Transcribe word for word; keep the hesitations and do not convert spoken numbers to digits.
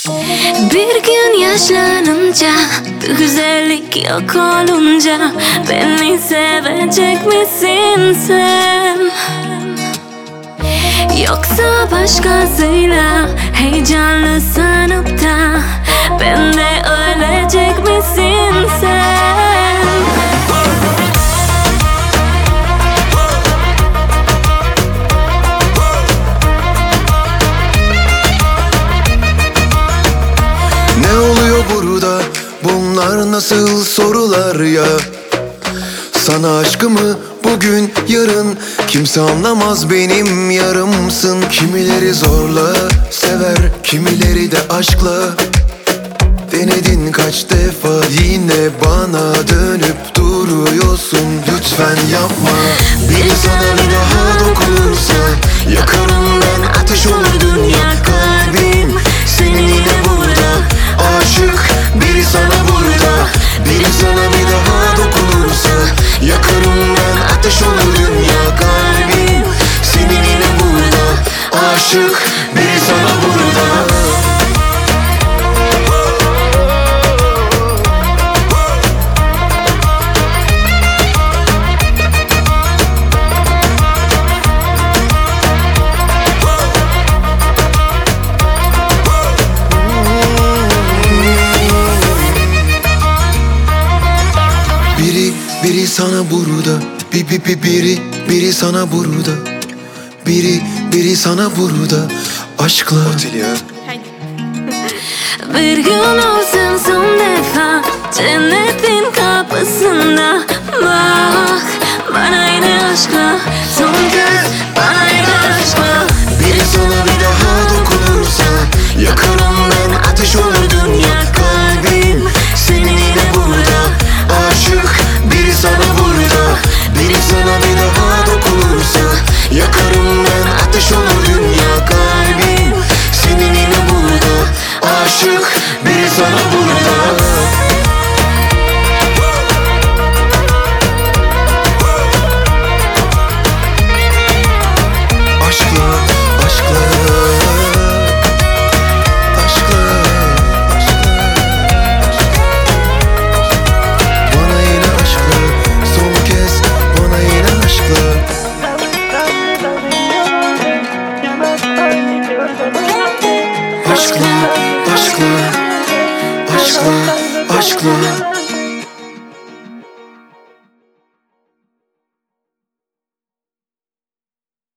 Bir gün yaşlanınca, bu güzellik yok olunca, beni sevecek misin sen? Yoksa başkasıyla heyecanlı sanıp da bende ölecek misin sen? Ne oluyor burada? Bunlar nasıl sorular ya? Sana aşkımı bugün yarın kimse anlamaz, benim yarımsın. Kimileri zorla sever, kimileri de aşkla. Denedin kaç defa, yine bana dönüp duruyorsun. Lütfen yapma. Biri sana bir daha dokunursa yakarım ben, ateş olur dünya. Kalbim senin yine burada, aşık biri sana burada. Biri sana bir daha dokunursa yakarım ben, ateş olur dünya. Kalbim senin yine burada, aşık biri sana burada. Biri, biri sana burada, bi bi bi biri, biri sana burada. Biri, biri sana burada, aşkla. Otilya. Bir gün olsun son defa cennetin kapısında, bak bana yine aşkla, son kez bana yine aşkla. Biri sana bir daha